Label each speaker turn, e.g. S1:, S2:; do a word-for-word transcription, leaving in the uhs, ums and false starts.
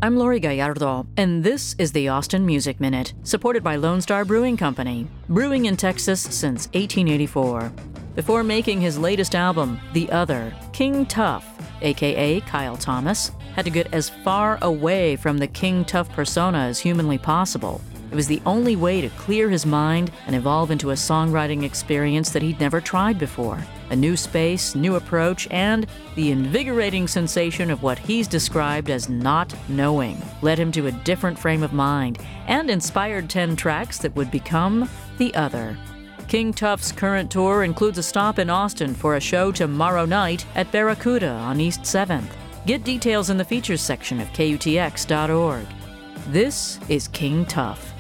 S1: I'm Lori Gallardo, and this is the Austin Music Minute, supported by Lone Star Brewing Company, brewing in Texas since eighteen eighty-four. Before making his latest album, The Other, King Tough, aka Kyle Thomas, had to get as far away from the King Tough persona as humanly possible. It was the only way to clear his mind and evolve into a songwriting experience that he'd never tried before. A new space, new approach, and the invigorating sensation of what he's described as not knowing led him to a different frame of mind and inspired ten tracks that would become The Other. King Tough's current tour includes a stop in Austin for a show tomorrow night at Barracuda on East seventh. Get details in the features section of K U T X dot org. This is King Tough.